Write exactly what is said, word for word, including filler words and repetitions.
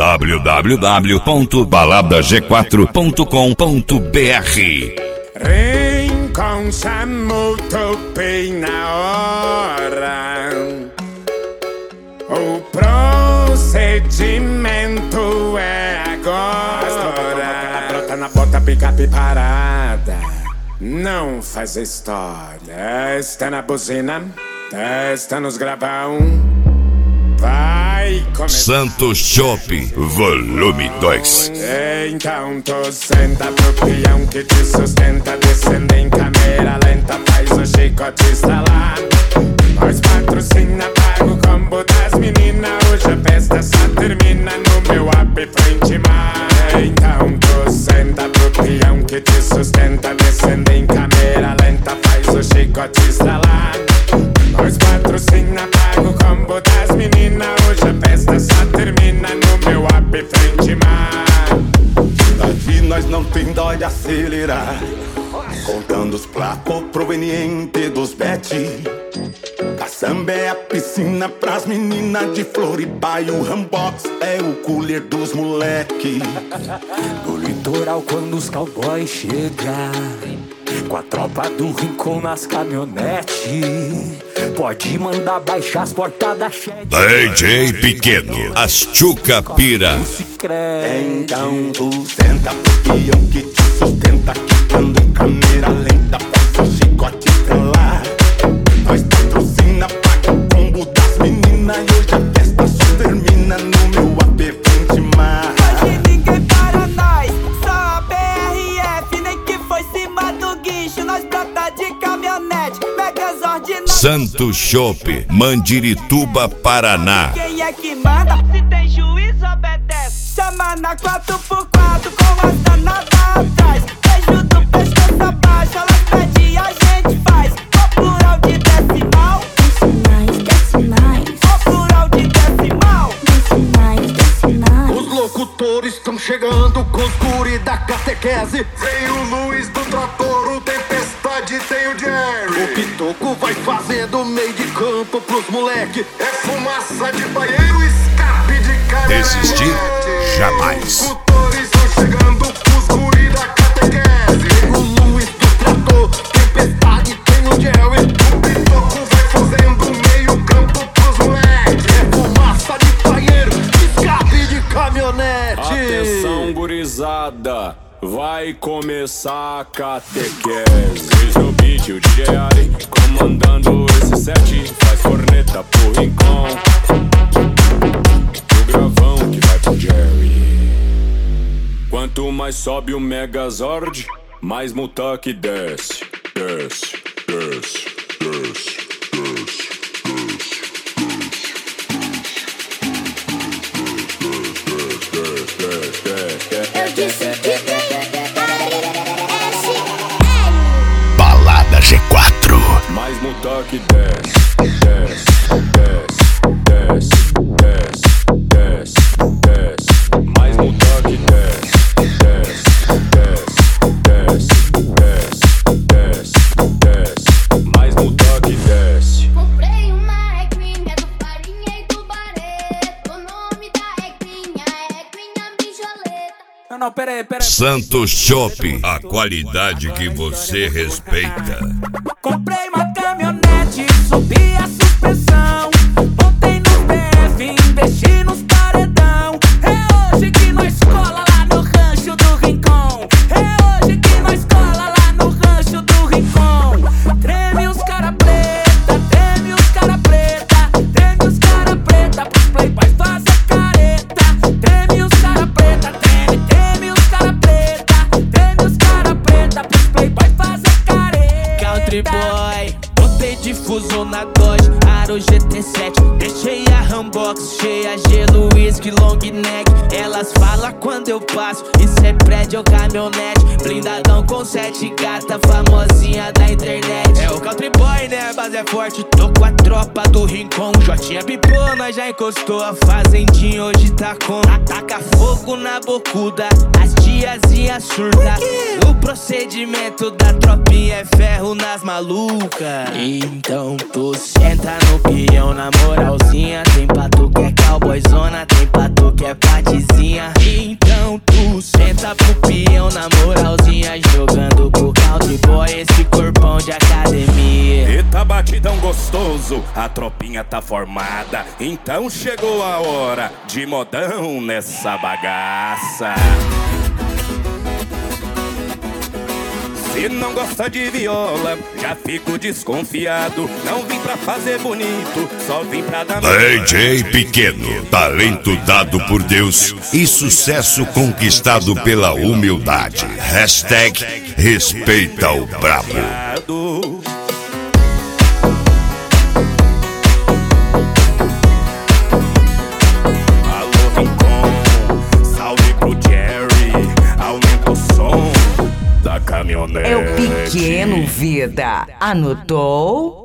w w w ponto balada g quatro ponto com ponto b r. Rincon muito bem na hora. O procedimento é agora. Brota na bota, picape parada. Não faz história. Está na buzina, está nos gravão. Vai começar. Santos Chopp, volume dois. Então tu senta pro peão que te sustenta. Descendo em câmera lenta, faz o chicote estralar. Nós patrocina, paga o combo das meninas. Hoje a festa só termina no meu app Frente Mar. Então tu senta pro peão que te sustenta. Descendo em câmera lenta, faz o chicote estralar. Nós patrocina, paga o combo das meninas. Hoje a festa só termina no meu app Frente Mar. Daqui nós não tem dó de acelerar, contando os placos provenientes dos bet. Caçamba é a piscina pras meninas de Floripa e o Rambox é o cooler dos moleque. No litoral quando os cowboys chegam, com a tropa do Rincon nas caminhonetes, pode mandar baixar as portas da shed. D J Pequeno, as Tchuca Pira. Então tu senta pro peão que te sustenta, quicando em câmera lenta, faz o chicote estralar. Nós patrocina, paga o combo das meninas. E hoje a festa só termina no meu app Frente Mar. Hoje ninguém para nós, só a B R F. Nem que foi cima do guincho, nós brota de caminhonete. Megazord nós... Santos Chopp, Mandirituba, Paraná. Quem é que manda? Se tem juiz, obedece. Chama na quatro por quatro com as danadas atrás. Beijo do pescoço abaixo, elas pedem, a gente faz. O plural de decimal, Decimais, decimais, o plural de decimal. decimais, decimais. Os locutores estão chegando com os guri da catequese. Vem o Luiz do trator, o Tempestade, tem o Jerry. O Pitoco vai fazendo meio de campo pros moleque. É fumaça de banheiro, escape de cara. Desistir jamais. Os locutores estão chegando com os guri da catequese. Vem o Luiz do trator, Tempestade, tem o Jerry. O Pitoco vai fazendo meio campo pros moleque. É fumaça de banheiro, escape de caminhonete. Atenção, gurizada, vai começar a catequese. Eis o beat, o D J Ali, comandando esse set. Faz corneta pro Rincon, o gravão que vai pro Jerry. Quanto mais sobe o Megazord, mais Mutak desce. Desce, desce, desce, desce. Eu disse que tem Balada G quatro. Mais Mutak desce, desce, desce, desce, desce, desce, desce. Mais Mutak desce, desce, desce, desce, desce, desce, desce. Mais Mutak desce. Comprei uma equinha do farinha e do bareto. O nome da equinha é equinha bijoleta. Não, não, pera aí, pera aí. Santos Chopp, a qualidade que você respeita. Comprei uma caminhonete, subi a suspensão. Montei no B F, investi nos paredão. É hoje que nós cola lá no rancho do Rincon. É hoje que nós cola lá no rancho do Rincon. Treme os cara preta, treme os cara preta, treme os cara preta pros playboys fazer careta. Treme os cara preta, treme, treme os cara preta, treme os cara preta pros playboys fazer careta. Country boy, botei difuso na Dodge, Aro G T sete. Deixei a Rambox cheia, gelo, whisky, long neck. Elas falam quando eu passo, isso é prédio ou caminhonete. Blindadão com sete gata, famosinha da internet. É o country boy, né? A base é forte. Tô com a tropa do Rincon. Jotinha pipou, nós já encostou. A fazendinha hoje tá com. Ataca fogo na bocuda, as tiazinha surda. O procedimento da tropinha é ferro nas malucas. Então tu senta no peão na moralzinha. Tem pato que é cowboyzona, tem pato que quer partezinha. Então tu senta pro peão na moralzinha, jogando pro country boy esse corpão de academia. Eita batidão gostoso, a tropinha tá formada, então chegou a hora de modão nessa bagaça. Se não gosta de viola, já fico desconfiado. Não vim pra fazer bonito, só vim pra dar... D J Pequeno, talento dado por Deus e sucesso conquistado pela humildade. Hashtag respeita o brabo. Alô Rincon, salve pro Jerry, aumenta o som da caminhonete. É o Pequeno, vida. Anotou?